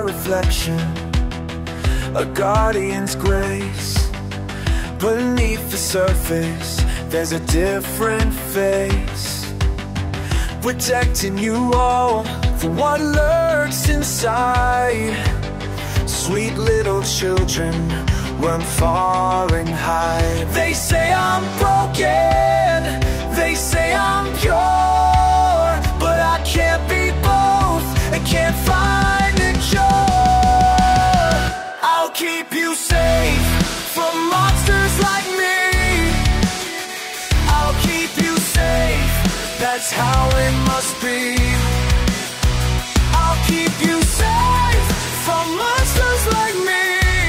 reflection, a guardian's grace. Beneath the surface, there's a different face, protecting you all from what lurks inside. Sweet little children run far and high. They say I'm broken, they say I'm pure, but I can't be both, I can't find a cure. I'll keep you safe from monsters like me. I'll keep you safe, that's how it must be. I'll keep you safe from monsters like me.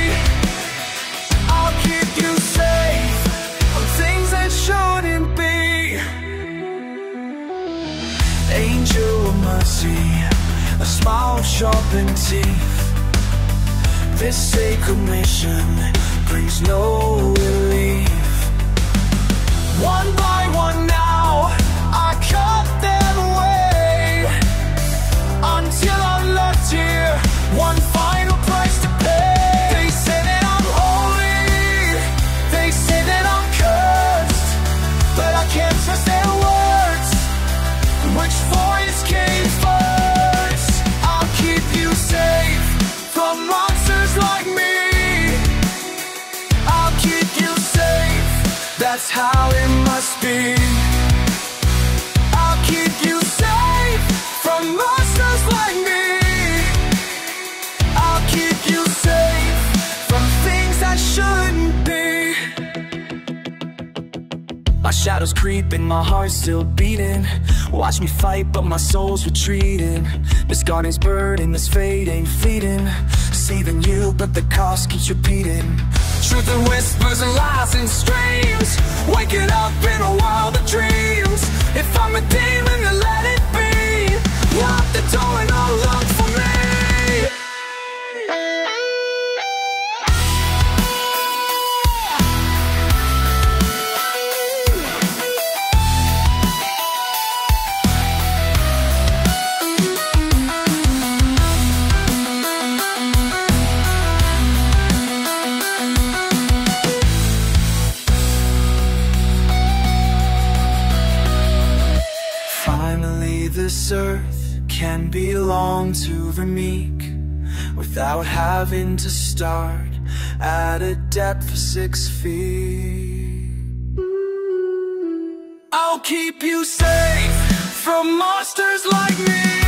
I'll keep you safe from things that shouldn't be. Angel of mercy, a smile of sharpened teeth. This sacred mission brings no relief. One by one now, I cut them away, until I'm left here, one final price to pay. They say that I'm holy, they say that I'm cursed, but I can't trust their words. Which voice came first? I'll keep you safe from monsters like me. I'll keep you safe, that's how it must be. I'll keep you safe from monsters like me. I'll keep you safe from things that shouldn't be. My shadows creeping, my heart's still beating. Watch me fight, but my soul's retreating. This garden's burning, this fate ain't fleeting. Saving you, but the cost keeps repeating. Truth and whispers and lies and screams, waking up in a world of dreams. If I'm a demon, then let it be. Lock the door and I'll look for me. This earth can belong to the meek, without having to start at a depth of 6 feet. I'll keep you safe from monsters like me.